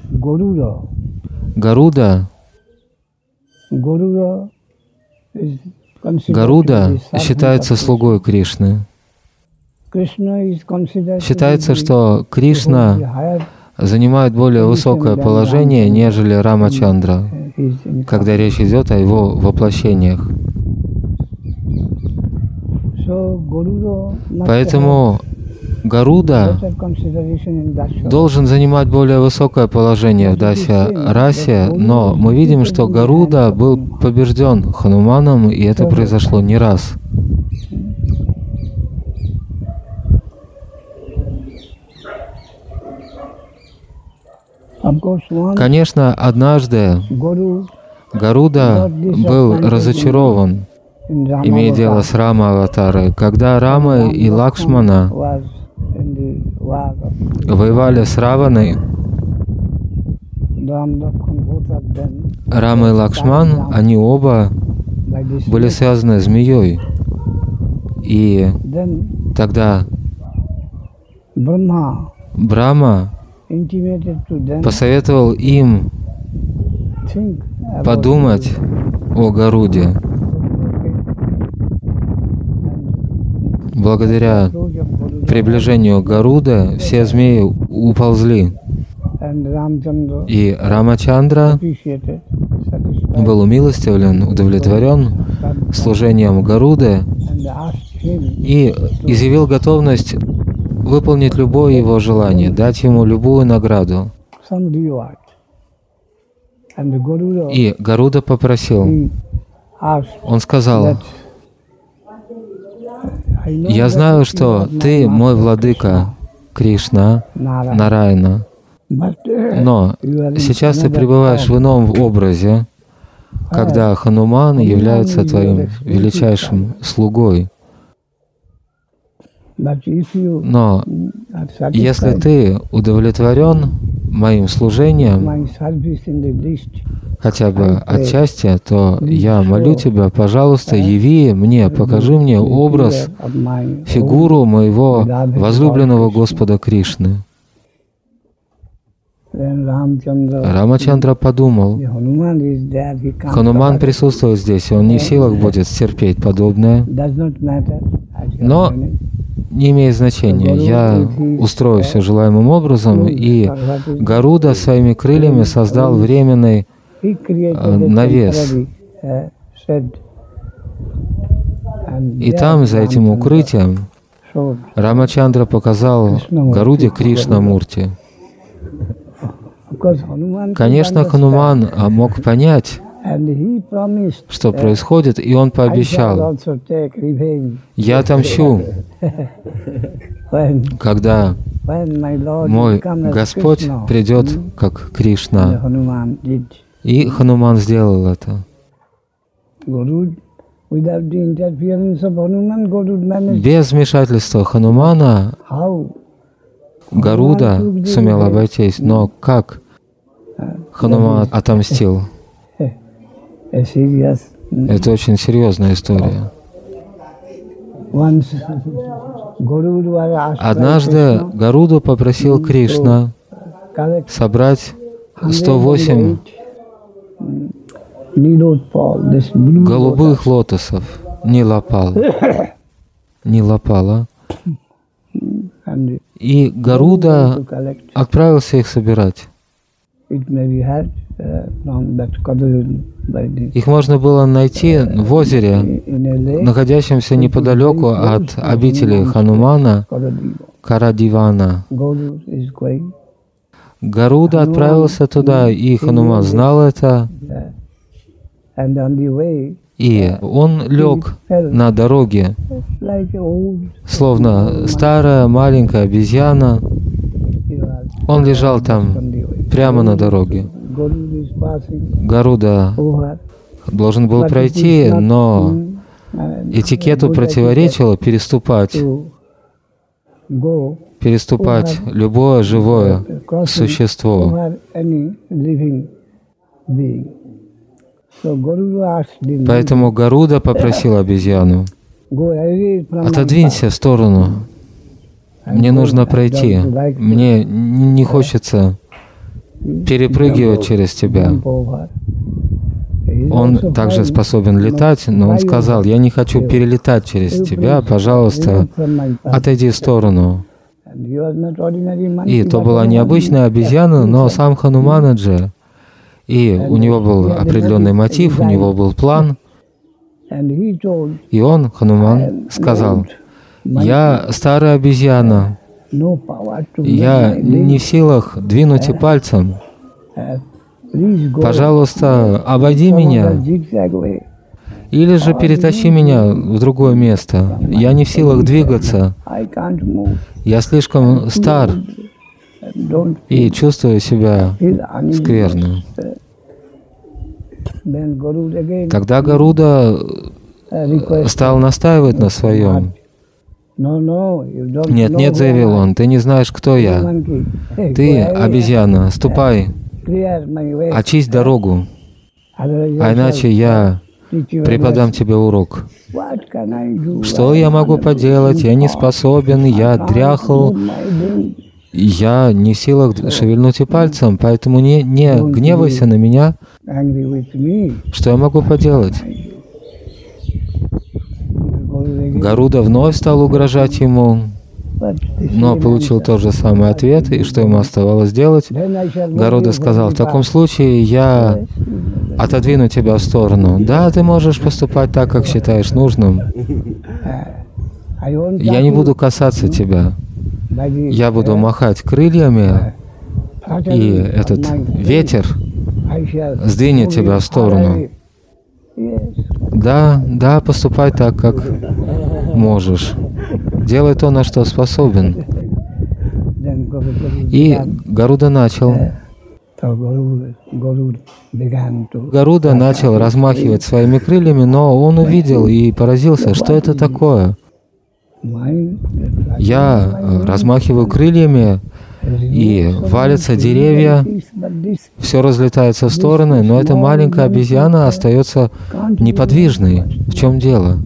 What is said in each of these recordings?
Гаруда считается слугой Кришны. Считается, что Кришна занимает более высокое положение, нежели Рамачандра, когда речь идет о его воплощениях. Поэтому Гаруда должен занимать более высокое положение в Дася-расе, но мы видим, что Гаруда был побежден Хануманом, и это произошло не раз. Конечно, однажды Гаруда был разочарован, имея дело с Рама-аватарой. Когда Рама и Лакшмана воевали с Раваной, Рама и Лакшман, они оба были связаны змеей. И тогда Брахма посоветовал им подумать о Гаруде. Благодаря приближению Гаруды все змеи уползли. И Рамачандра был умилостивлен, удовлетворен служением Гаруды и изъявил готовность выполнить любое его желание, дать ему любую награду. И Гаруда попросил, он сказал: «Я знаю, что ты мой владыка, Кришна, Нараяна, но сейчас ты пребываешь в ином образе, когда Хануман является твоим величайшим слугой. Но если ты удовлетворен моим служением, хотя бы отчасти, то я молю тебя, пожалуйста, яви мне, покажи мне образ, фигуру моего возлюбленного Господа Кришны». Рамачандра подумал, Хануман присутствует здесь, он не в силах будет стерпеть подобное, но не имеет значения. Я устрою все желаемым образом, и Гаруда своими крыльями создал временный навес. И там, за этим укрытием, Рамачандра показал Гаруде Кришна-мурти. Конечно, Хануман мог понять, что происходит, и он пообещал: «Я отомщу, когда мой Господь придет как Кришна». И Хануман сделал это. Без вмешательства Ханумана Гаруда сумел обойтись, но как Хануман отомстил? Это очень серьезная история. Однажды Гаруду попросил Кришна собрать 108 голубых лотосов, Нилапала. И Гаруда отправился их собирать. Их можно было найти в озере, находящемся неподалеку от обители Ханумана, Карадивана. Гаруда отправился туда, и Хануман знал это. И он лег на дороге, словно старая маленькая обезьяна. Он лежал там, прямо на дороге. Гаруда должен был пройти, но этикету противоречило переступать любое живое существо. Поэтому Гаруда попросил обезьяну: «Отодвинься в сторону, мне нужно пройти, мне не хочется перепрыгивать через тебя. Он также способен летать, но он сказал: я не хочу перелетать через тебя, пожалуйста, отойди в сторону. И то была необычная обезьяна, но сам Хануманаджи. И у него был определенный мотив, у него был план. И он, Хануман, сказал: я старая обезьяна, я не в силах двинуть и пальцем. Пожалуйста, обойди меня, или же перетащи меня в другое место. Я не в силах двигаться. Я слишком стар и чувствую себя скверно. Тогда Гаруда стал настаивать на своем. Нет, нет, заявил он, ты не знаешь, кто я. Ты, обезьяна, ступай, очисть дорогу, а иначе я преподам тебе урок. Что я могу поделать? Я не способен, я дряхл, я не в силах шевельнуть и пальцем, поэтому не гневайся на меня. Что я могу поделать? Гаруда вновь стал угрожать ему, но получил тот же самый ответ, и что ему оставалось делать? Гаруда сказал: в таком случае я отодвину тебя в сторону. Да, ты можешь поступать так, как считаешь нужным. Я не буду касаться тебя. Я буду махать крыльями, и этот ветер сдвинет тебя в сторону. Да, да, поступай так, как можешь. Делай то, на что способен. И Гаруда начал. Гаруда начал размахивать своими крыльями, но он увидел и поразился, что это такое. Я размахиваю крыльями, и валятся деревья, все разлетается в стороны, но эта маленькая обезьяна остается неподвижной. В чем дело?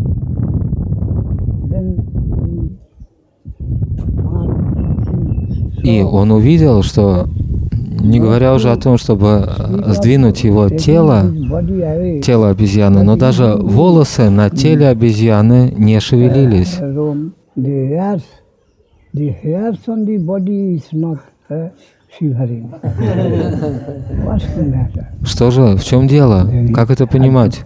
И он увидел, что, не говоря уже о том, чтобы сдвинуть его тело обезьяны, но даже волосы на теле обезьяны не шевелились. Что же, в чем дело? Как это понимать?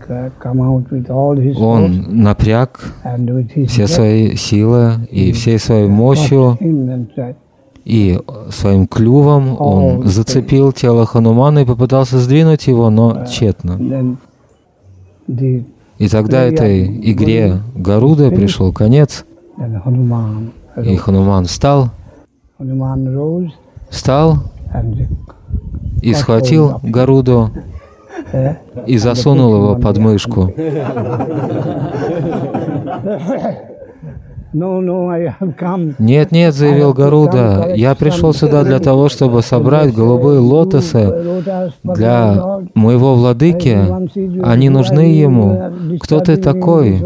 Он напряг все свои силы и всей своей мощью, и своим клювом он зацепил тело Ханумана и попытался сдвинуть его, но тщетно. И тогда этой игре Гаруды пришел конец, и Хануман встал и схватил Гаруду и засунул его под мышку. «Нет, нет», — заявил Гаруда, — «я пришел сюда для того, чтобы собрать голубые лотосы для моего владыки. Они нужны ему. Кто ты такой?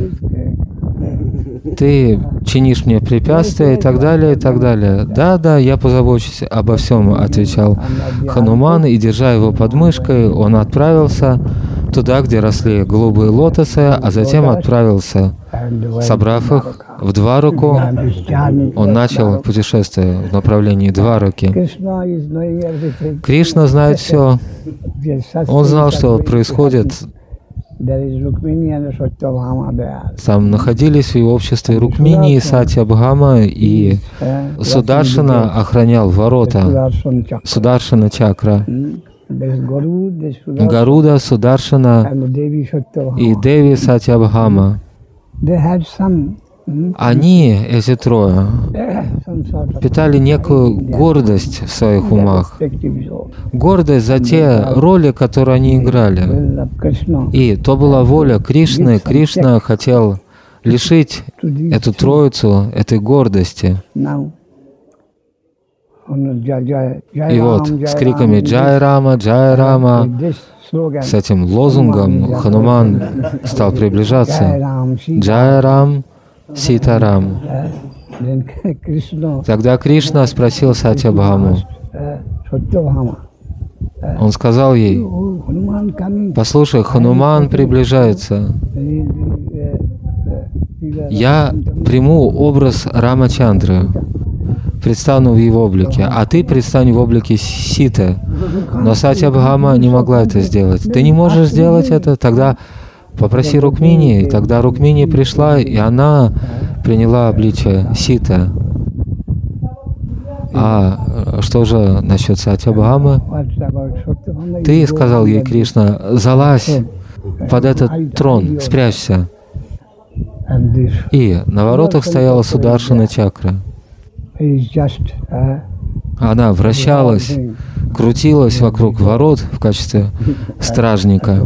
Ты чинишь мне препятствия» и так далее, и так далее. «Да, да, я позабочусь обо всем», — отвечал Хануман, и, держа его под мышкой, он отправился туда, где росли голубые лотосы, а затем отправился, собрав их в Двараку, он начал путешествие в направлении Двараки. Кришна знает все. Он знал, что происходит. Там находились в его обществе Рукмини и Сатьябхама, и Сударшана охранял ворота, Сударшана чакра. Гаруда, Сударшана и Деви Сатьябхама. Они, эти трое, питали некую гордость в своих умах. Гордость за те роли, которые они играли. И то была воля Кришны. Кришна хотел лишить эту троицу этой гордости. И вот с криками «Джай Рама, Джай Рама», с этим лозунгом Хануман стал приближаться. «Джай Рам, Ситарам». Тогда Кришна спросил Сатьябхаму: Он сказал ей: «Послушай, Хануман приближается. Я приму образ Рамачандры, предстану в его облике, а ты предстань в облике Ситы». Но Сатьябхама не могла это сделать. «Ты не можешь сделать это? Тогда попроси Рукмини». И тогда Рукмини пришла, и она приняла обличие Ситы. А что же насчет Сатьябхамы? Ты, сказал ей Кришна, залазь под этот трон, спрячься. И на воротах стояла Сударшана чакра. Она вращалась, крутилась вокруг ворот в качестве стражника.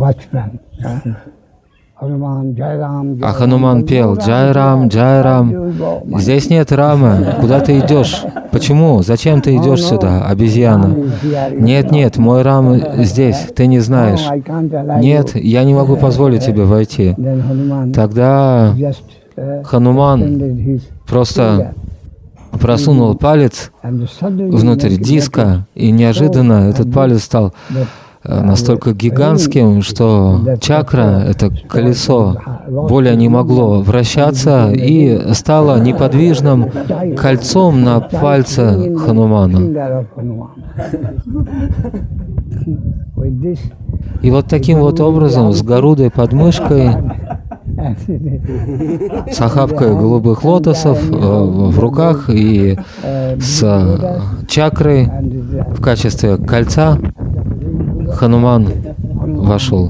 А Хануман пел: «Джай Рам, Джай Рам». Здесь нет Рамы. Куда ты идешь? Почему? Зачем ты идешь сюда, обезьяна? Нет, нет, мой Рам здесь. Ты не знаешь. Нет, я не могу позволить тебе войти. Тогда Хануман просто просунул палец внутрь диска, и неожиданно этот палец стал настолько гигантским, что чакра, это колесо, более не могло вращаться и стало неподвижным кольцом на пальце Ханумана. И вот таким вот образом, с Гарудой под мышкой, с охапкой голубых лотосов в руках и с чакрой в качестве кольца, Хануман вошел.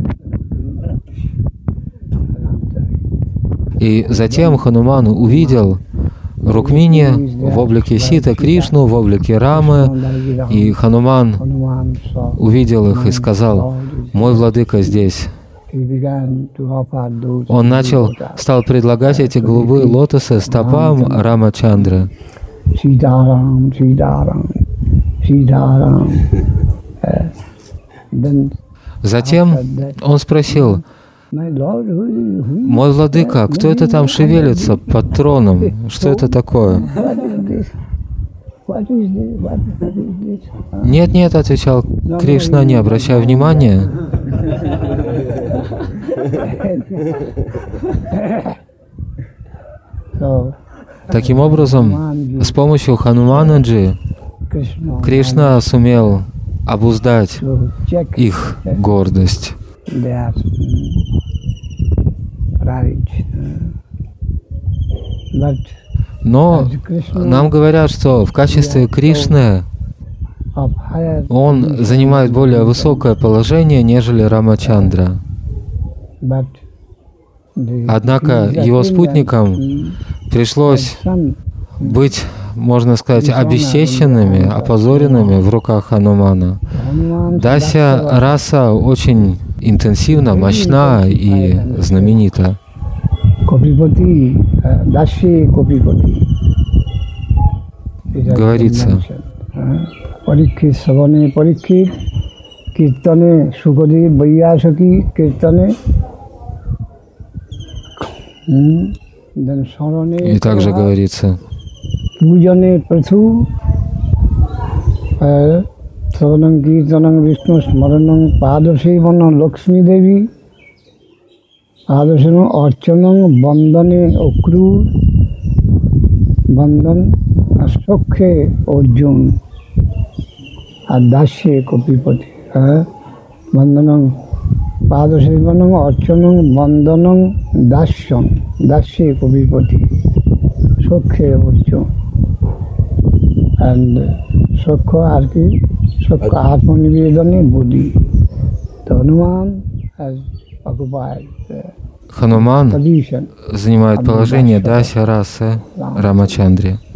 И затем Хануман увидел Рукмини в облике Ситы, Кришну в облике Рамы, и Хануман увидел их и сказал: «Мой владыка здесь». Он стал предлагать эти голубые лотосы стопам Рамачандры. Затем он спросил: «Мой владыка, кто это там шевелится под троном? Что это такое?» «Нет, нет», — отвечал Кришна, не обращая внимания. Таким образом, с помощью Хануманаджи Кришна сумел обуздать их гордость. Но нам говорят, что в качестве Кришны он занимает более высокое положение, нежели Рамачандра. Однако его спутникам пришлось быть, можно сказать, обесчещенными, опозоренными в руках Ханумана. Дася раса очень интенсивна, мощна и знаменита. Говорится: «Парикхит саване парикхит, киртане сукадев вайясаки киртане». И также говорится: «Пуджане пратху, саванам киртанам вишну смаранам падасеванам Лакшми Деви, падасеванам арчанам бандане окру, бандан Ashokhe Arjun Adashe Kopipati Bandanam Padashivanam Archanam Bandanam Dasyan Dashe Kopipati Shokhe Arjun and Shokha Arki Shokha Atmanivedani Buddhi. The Hanuman has occupied Хануман занимает положение Дася расы Рамачандри.